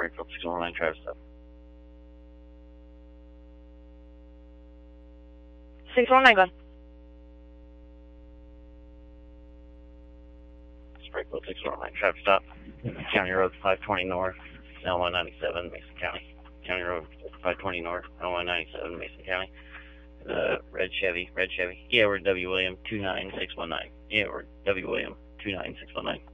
Springfield 619, Travis up. 619, go ahead. Springfield 619, Travis stop. County Road 520 North, L197, Mason County. County Road 520 North, L197, Mason County. Red Chevy. Yeah, we're W. William 29619. Yeah, we're W. William 29619.